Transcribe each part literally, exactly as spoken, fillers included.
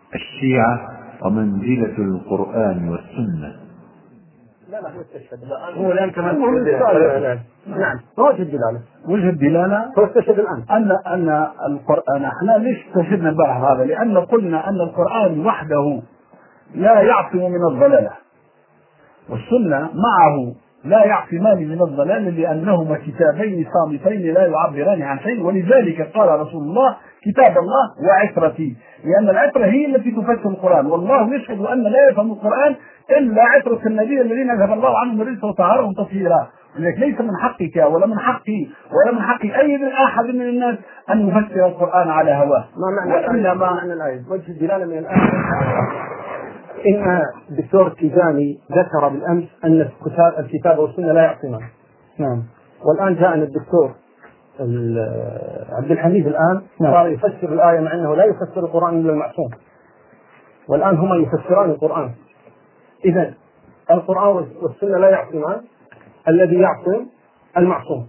الشيعة ومنزلة القرآن والسنة. لا لا هو استشهد. هو الآن كمان نعم هو وجه الدلالة. وجه الدلالة هو استشهد الآن أن أن القرآن احنا ليش استشهدنا البارح هذا؟ لأن قلنا أن القرآن وحده لا يعصم من الضلالة، والسنة معه لا يعصمان من الضلال، لأنهما كتابين صامتين لا يعبران عن شيء. ولذلك قال رسول الله كتاب الله وعترتي، لأن العترة هي التي تفسر القرآن، والله يشهد أن لا يفهم القرآن إلا عترة النبي الذين أذهب الله عنهم الرجس وطهرهم تطهيرا. ولذلك ليس من حقك ولا من حقي ولا من حق أي أحد من الناس أن يفسر القرآن على هواه. ما معنى معنى الآية؟ وجه الدلالة من الآية إن الدكتور كيزاني ذكر بالأمس أن الكتاب والسنة لا يعصمان. نعم. والآن جاءنا الدكتور عبد الحميد الآن صار يفسر الآية مع أنه لا يفسر القرآن إلا المعصوم، والآن هما يفسران القرآن. إذن القرآن والسنة لا يعصمان، الذي يعصم المعصوم.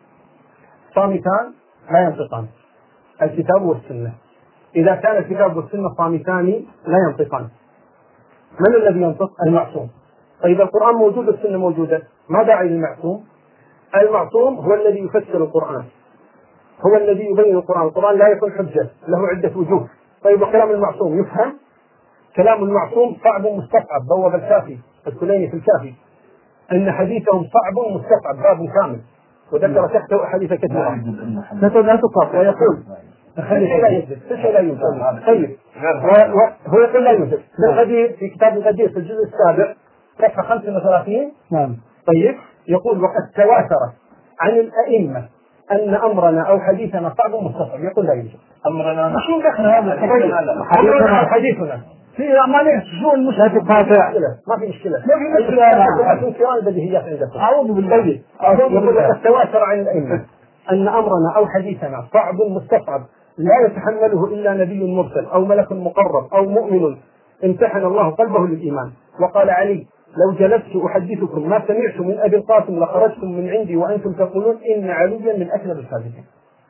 صامتان لا ينطقان، الكتاب والسنة. إذا كان الكتاب والسنة صامتان لا ينطقان، من الذي ينطق؟ المعصوم. طيب القرآن موجود والسنة موجودة، ما داعي للمعصوم؟ المعصوم هو الذي يفسر القرآن، هو الذي يبين القرآن. القرآن لا يكون حجة، له عدة وجوه. طيب وكلام المعصوم يفهم؟ كلام المعصوم صعب مستصعب، بواب الكافي الكليني في الكافي أن حديثهم صعب مستصعب، باب كامل، وذكر تحته أحاديث كثيرة لا تقاط. ويقول لا يوجد لا يوجد. طيب هو يقول لا يوجد. الغدير في كتاب الغدير في الجزء السابع صفحة خمسة وثلاثين. نعم. طيب يقول وقد تواتر عن الأئمة أن أمرنا أو حديثنا صعب مستصعب. يقول لا يوجد. أمرنا شو دخلنا هذا؟ أمرنا أو حديثنا في عملية شو المشكلة؟ ما في مشكلة. ما في مشكلة. في كلام بديهيات عندكم. أعوذ بالله. يقول وقد تواتر عن الأئمة أن أمرنا أو حديثنا صعب مستصعب لا يتحمله إلا نبي مرسل أو ملك مقرب أو مؤمن امتحن الله قلبه للإيمان. وقال علي لو جلست أحدثكم ما سمعت من أبي القاسم لخرجتم من عندي وأنتم تقولون إن عليا من أكذب الكاذبين.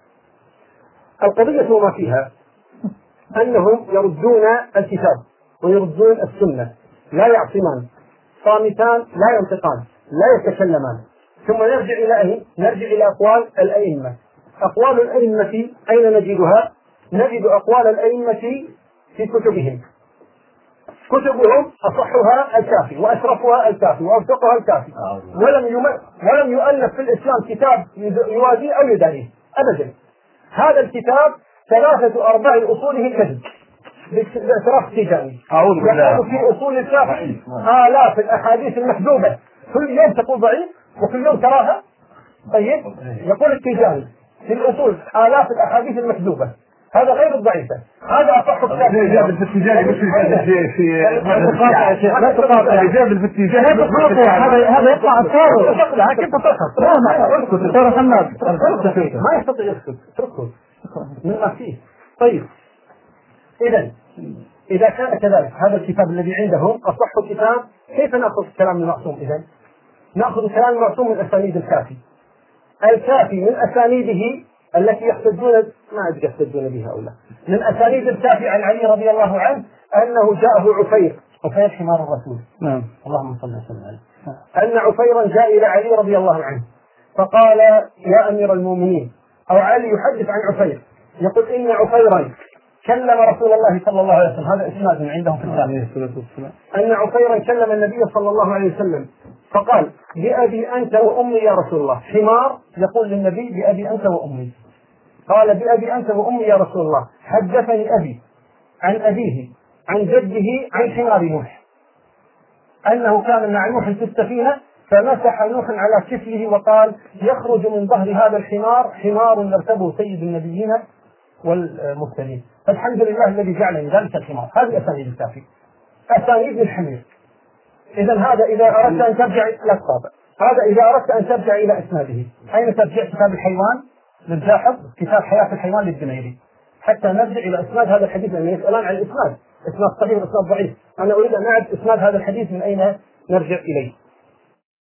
القضية وما فيها أنهم يردون الكتاب ويردون السنة، لا يعصمان، صامتان لا ينطقان، لا يتكلمان. ثم نرجع إلى أين؟ نرجع إلى أقوال الأئمة. أقوال الأئمة أين نجدها؟ نجد أقوال الأئمة في كتبهم. كتبهم أصحها الكافي وأشرفها الكافي وأوثقها الكافي، ولم ولم يؤلف في الإسلام كتاب يوازيه أو يدانيه أبدا. هذا الكتاب ثلاثة أرباع أصوله كذب باعتراف تيجاني. أعوذ بالله. في أصول الكافي آلاف الأحاديث المكذوبة كل يوم تقول ضعيف وكل يوم تراها. طيب يقول التيجاني في الأصول آلاف الأحاديث المكذوبة، هذا غير الضعيفة، هذا أصح الكتاب. الإجابة في التجاري مش في في لا تقاطع الإجابة في التجاري لا تقاطع. هذا هذا يطلع الصار. لا كيف تسقط؟ لا ما اسكت ترى حماد ما يستطيع يسكت، اتركه مما فيه. طيب إذا إذا كان كذلك هذا الكتاب الذي عندهم أصح كتاب، كيف نأخذ كلام المعصوم؟ إذا نأخذ كلام المعصوم من أسانيد الكافي. الكافي من أسانيده التي يحتجون ما أدري يحتجون بها أو لا، من أسانيد الكافي عن علي رضي الله عنه أنه جاءه عفير عفير حمار الرسول. نعم. اللهم صل وسلم عليه. أن عفيرا جاء إلى علي رضي الله عنه فقال يا أمير المؤمنين، أو علي يحدث عن عفير يقول إن عفيرا كلم رسول الله صلى الله عليه وسلم. هذا إسناد من عندهم في الكتاب. أن عفيرا كلم النبي صلى الله عليه وسلم فقال بأبي أنت وأمي يا رسول الله. حمار يقول للنبي بأبي أنت وأمي. قال بأبي أنت وأمي يا رسول الله. حدثني أبي عن أبيه عن جده عن حمار نوح أنه كان مع نوح في السفينة فمسح نوح على كفله وقال يخرج من ظهر هذا الحمار حمار يركبه سيد النبيين والمرسلين. فالحمد لله الذي جعلني ذلك الحمار. هذه أسانيد الكافي، أسانيد الحمير. إذا هذا إذا أردت أن ترجع لا تقاطع. هذا إذا أردت أن ترجع إلى إسناده. أين ترجع؟ كتاب الحيوان للجاحظ، كتاب حياة الحيوان للدميري، حتى نرجع إلى إسناد هذا الحديث. لأن يسألان عن الإسناد، إسناد صحيح وإسناد ضعيف. أنا أريد أن أعرف إسناد هذا الحديث من أين نرجع إليه.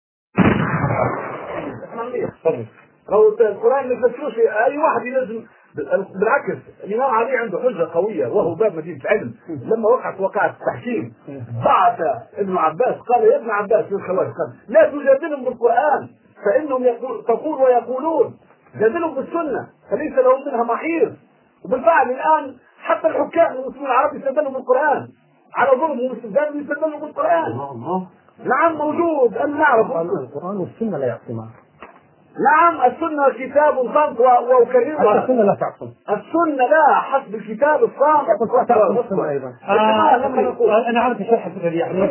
لو القرآن ما يفسروش أي واحد يلزم بالعكس الإمام علي عنده حجة قوية وهو باب مدينة العلم. لما وقعت وقعت التحكيم بعث ابن عباس قال يا ابن عباس للخوارج قال لا تجادلهم بالقرآن فإنهم يقول تقول ويقولون، جادلهم بالسنة فليس لهم منها محيط. وبالفعل الآن حتى الحكام المسلمين العرب يستدلوا بالقرآن على ظلمهم واستبدالهم يستدلوا بالقرآن. نعم موجود أن نعرف القرآن والسنة لا يعصمان. نعم السنة كتاب صامت وأكررها. السنة لا تعصم. السنة لا حسب الكتاب الصامت. أيضا. أنا عارف شرح يعني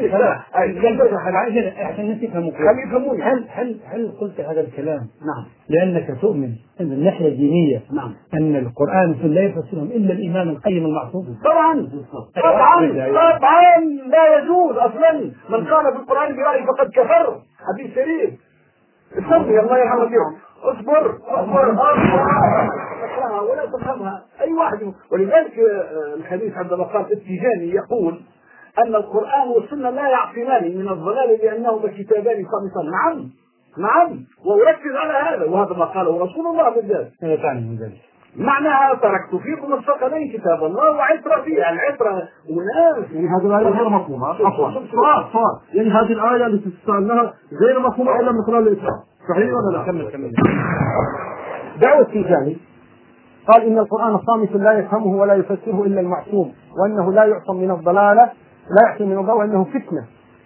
عشان الناس يفهموا. خلي يفهموني. هل هل هل قلت هذا الكلام؟ نعم. لأنك تؤمن أن الناحية الدينية نعم أن القرآن لا يفسرهم إلا الإمام القيم المعصوم. طبعا طبعا طبعا لا يجوز أصلا من قال بالقرآن برأي فقد كفر. حديث شريف. استنى الله يرحمك اصبر اصبر اصبر ولا تفهمها اي واحد. ولذلك الحديث عندما قال التيجاني يقول ان القرآن والسنة لا يعصمان من الضلال لانهما كتابان صامتان. نعم نعم واركز على هذا وهذا ما قاله رسول الله بالذات. معناها تركت فيكم الثقلين كتاب الله وعترة فيه. العترة مناس يعني هذه الآية غير مفهومة. عفوا صار صار يعني هذه الآية التي تستعملها غير مفهومة إلا من خلال الإسلام. صحيح ولا لا؟ كمل كمل. دعوة التيجاني قال إن القرآن صامت لا يفهمه ولا يفسره إلا المعصوم وأنه لا يعصم من الضلالة لا يعصم من الضلالة وأنه فتنة.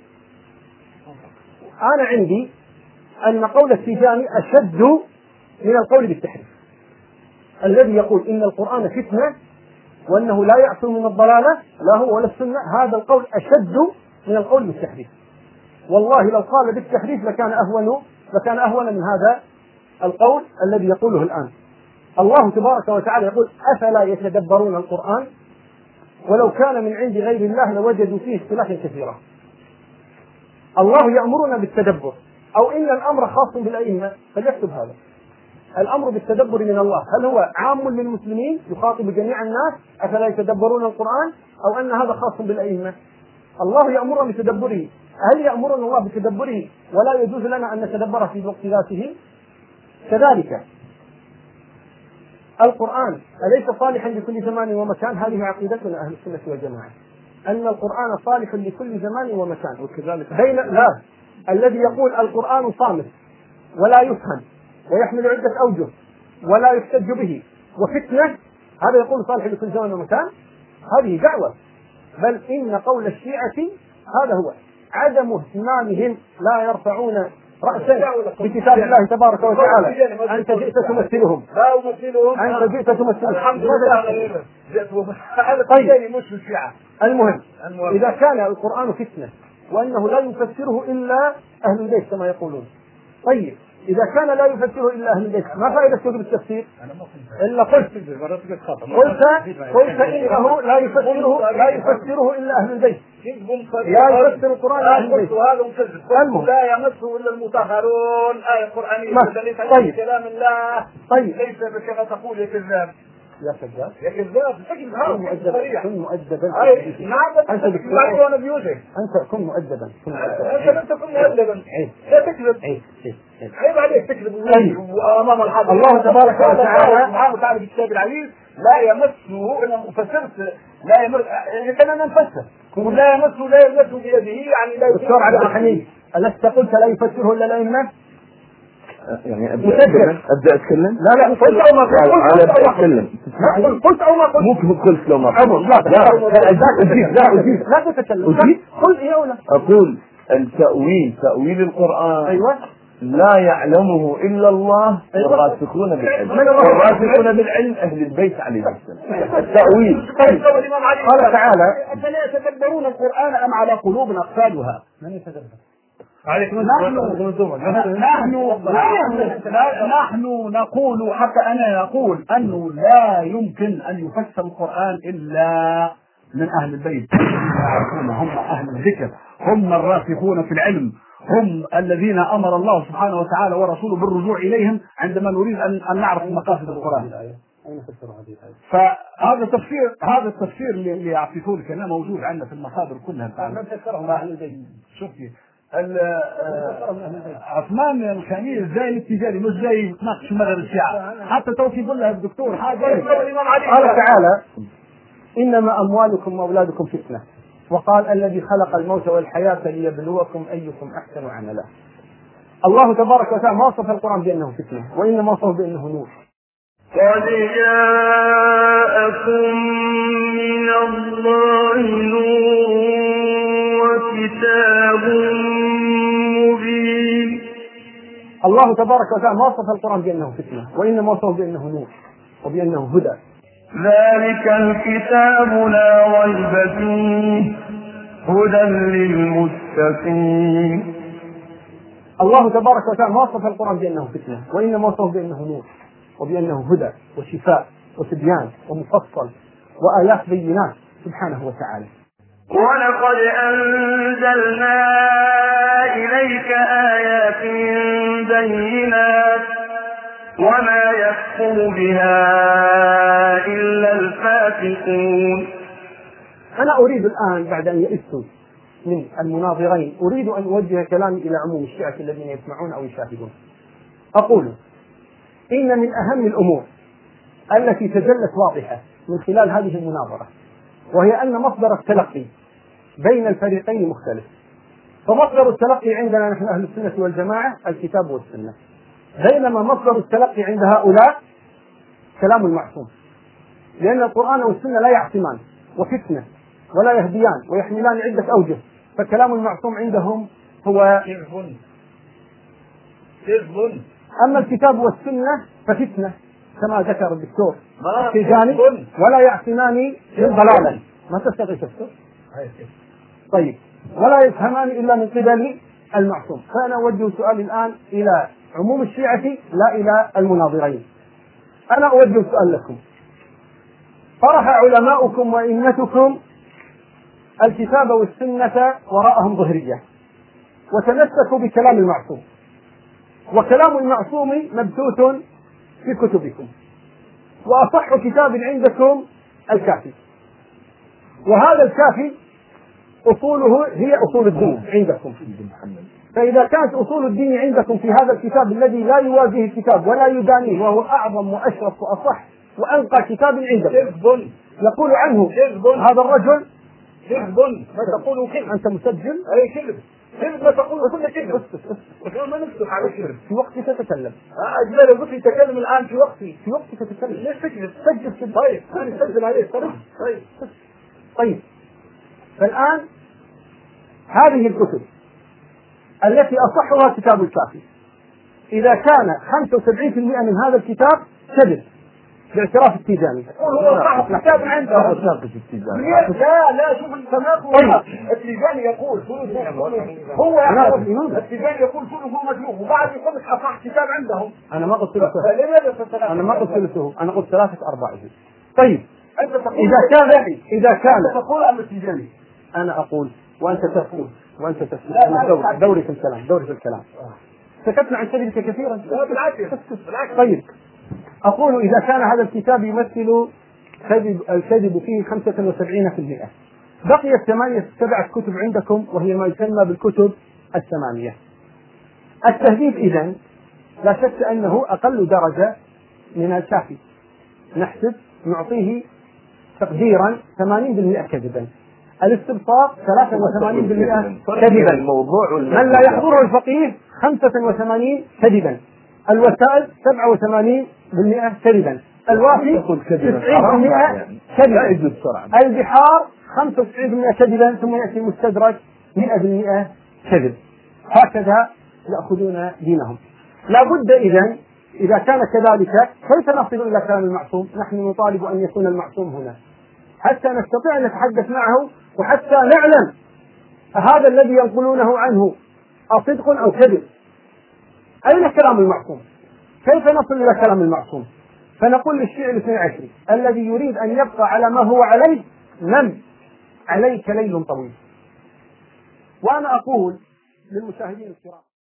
أنا عندي أن قول التيجاني أشد من القول بالتحريف. الذي يقول إن القرآن فتنة وأنه لا يعصم من الضلالة لا هو ولا السنة هذا القول أشد من القول بالتحريف. والله لو قال بالتحريف لكان أهون لكان أهون من هذا القول الذي يقوله الآن. الله تبارك وتعالى يقول أفلا يتدبرون القرآن ولو كان من عند غير الله لوجدوا فيه اختلافا كثيرا. الله يأمرنا بالتدبر أو إن الأمر خاص بالأئمة فليكتب هذا. الأمر بالتدبر من الله هل هو عام للمسلمين يخاطب جميع الناس أفلا يتدبرون القرآن أو أن هذا خاص بالأئمة؟ الله يأمرنا بتدبره. هل يأمرنا الله بتدبره ولا يجوز لنا أن نتدبر في وقت ذاته؟ كذلك القرآن أليس صالحا لكل زمان ومكان؟ هذه عقيدتنا أهل السنة والجماعة أن القرآن صالح لكل زمان ومكان. وكذلك بين لا الذي يقول القرآن صامت ولا يفهم ويحمل عدة أوجه ولا يحتج به وفتنة هذا يقول صالح لكل زمان ومكان. هذه دعوة. بل إن قول الشيعة هذا هو عدم اهتمامهم لا يرفعون رأسا بكتاب الله تبارك وتعالى. أنت جئت تمثلهم لا أمثلهم أنت جئت تمثلهم الحمد لله. طيب مش الشيعة. المهم إذا كان القرآن فتنة وأنه لا يفسره إلا أهل البيت كما يقولون. طيب إذا كان لا يفسره إلا أهل البيت ما فائدة كتب التفسير؟ إلا قلت قلت قلت إنه لا يفسره لا يفسره إلا أهل البيت. لا يفسر القرآن إلا أهل البيت. المهم لا يمسه إلا المطهرون. آية قرآنية ليس طيب. كلام الله. طيب ليس كما تقول يا كذاب يا كذاب يا كذاب كن مؤدبا كن مؤدبا أنت بتسمعون بيوتك أنت كن مؤدبا أنت لا تكن مؤدبا لا تكذب عيب عليك تكذب أمام الحاضر. الله تبارك وتعالى سبحانه وتعالى في الكتاب العزيز لا يمسه إلا مفسرت لا يمس كنا نفسر لا يمسه لا يمسه بيده يعني لا دكتور عبد الحميد ألست قلت لا يفسره إلا الأئمة؟ يعني ابدا اتكلم ابدا اتكلم لا لا قلت او ما قلت ابدا اتكلم قلت او ما قلت مو قلت لو ما قلت لا لا لا لا تتكلم قل ايه ولا اقول التأويل تأويل القرآن ايوه لا يعلمه الا الله والراسخون بالعلم والراسخون بالعلم اهل البيت عليهم السلام. التأويل قال تعالى افلا يتدبرون القرآن ام على قلوب اقفالها؟ من يتدبر نحن نحن نقول حتى أنا نقول أنه لا يمكن أن يفسر القرآن إلا من أهل البيت. هم أهل الذكر هم الراسخون في العلم هم الذين أمر الله سبحانه وتعالى ورسوله بالرجوع إليهم عندما نريد أن نعرف مقاصد القرآن. فهذا تفسير هذا التفسير اللي يعطيه الكلام موجود عندنا في المصادر كلها. من فسرهم أهل البيت؟ شوفي عثمان الخميس زي الاتجاري مش زي تناقش مدى الشيعة، حتى توفي يقول لها الدكتور حاجة. قال تعالى إنما أموالكم وأولادكم فتنة، وقال الذي خلق الموت والحياة ليبلوكم أيكم أحسن عملا. الله تبارك وتعالى ما وصف القرآن بأنه فتنة، وإنما وصفه بأنه نور. قد جاءكم من الله نور وكتاب مبين. الله تبارك وتعالى ما وصف القرآن بأنه فتنة، وإنما وصفه بأنه نور وبأنه هدى. ذلك الكتاب لا ريب فيه هدى للمتقين. الله تبارك وتعالى ما وصف القرآن بأنه فتنة، وإنما وصفه بأنه نور وبأنه هدى وشفاء وتبيان ومفصل وآيات بينات سبحانه وتعالى. ولقد أنزلنا إليك آيات بينات وما يكفر بها إلا الفاسقون. أنا أريد الآن بعد أن يئست من المناظرين أريد أن أوجه كلامي إلى عموم الشيعة الذين يسمعون أو يشاهدون. أقول إن من أهم الأمور التي تجلت واضحة من خلال هذه المناظرة وهي أن مصدر التلقي بين الفريقين مختلف. فمصدر التلقي عندنا نحن أهل السنة والجماعة الكتاب والسنة، بينما مصدر التلقي عند هؤلاء كلام المعصوم، لأن القرآن والسنة لا يعصمان وفتنة ولا يهديان ويحملان عدة أوجه، فكلام المعصوم عندهم هو كذب. أما الكتاب والسنة ففتنة كما ذكر الدكتور التيجاني ولا يعصمان من ضلالا. ما تستطيع تفسر؟ طيب، ولا يفهمان إلا من قبل المعصوم. فأنا أوجه سؤالي الآن إلى عموم الشيعة لا إلى المناظرين. أنا أوجه سؤال لكم: طرح علماؤكم وإمتكم الكتاب والسنة وراءهم ظهرية وتمسكوا بكلام المعصوم، وكلام المعصوم مبثوث في كتبكم، وأصح كتاب عندكم الكافي، وهذا الكافي أصوله هي أصول الدين عندكم. فإذا كانت أصول الدين عندكم في هذا الكتاب الذي لا يواجه الكتاب ولا يدانيه وهو أعظم وأشرف وأصح وأنقى كتاب عندكم، يقول عنه هذا الرجل كذب. ما تقوله كذب. أنت مسجل؟ أي كذب. كذب ما تقوله كل كذب. ما نفتح على الكذب. في وقتي تتكلم. أجل قلت لي تكلم الآن في وقتي. في وقتي تتكلم. ليش تكذب؟ سجل. طيب أنا سجل عليه. طيب طيب فالآن هذه الكتب التي أصحها كتاب الكافي، إذا كان خمسة وسبعين بالمئة من هذا الكتاب كذب باعتراف التيجاني، هو صاحب كتاب عنده لا لا شوف التناقض. التيجاني يقول هو التيجاني يقول كله مجنون، وبعد يقول لك اصح كتاب عندهم. انا ما قلت له انا ما قلت له انا قلت ثلاثة أرباع. طيب إذا كان إذا كان تقول أم التيجاني؟ أنا أقول وأنت تقول وأنت تقول. دوري في الكلام دوري في الكلام سكتنا عن كذبك كثيرا. لا بالعكس بالعكس. طيب أقول إذا كان هذا الكتاب يمثل كذب الكذب فيه خمسة وسبعين بالمئة، بقيت ثمانية سبعة كتب عندكم وهي ما يسمى بالكتب الثمانية. التهذيب إذن لا شك أنه أقل درجة من الكافي، نحسب نعطيه تقديرا ثمانين بالمئة كذبا، الاستبصار ثلاثة وثمانين بالمئة كذبا، من لا يحضره الفقيه خمسة وثمانين كذبا، الوسائل سبعة وثمانين بالمئة كذبا، الوافي تسعين بالمئة كذبا، البحار خمسة وتسعين بالمئة كذبا، ثم يأتي المستدرك مئة بالمئة كذب. هكذا يأخذون دينهم. لا بد إذن إذا كان كذلك كيف نصل إلى كلام المعصوم؟ نحن نطالب أن يكون المعصوم هنا حتى نستطيع أن نتحدث معه وحتى نعلم هذا الذي ينقلونه عنه أصدق أو كذب. أين كلام المعصوم؟ كيف نصل إلى كلام المعصوم؟ فنقول للشيعي الاثني عشري الذي يريد أن يبقى على ما هو عليه: نم عليك ليل طويل. وأنا أقول للمشاهدين الكرام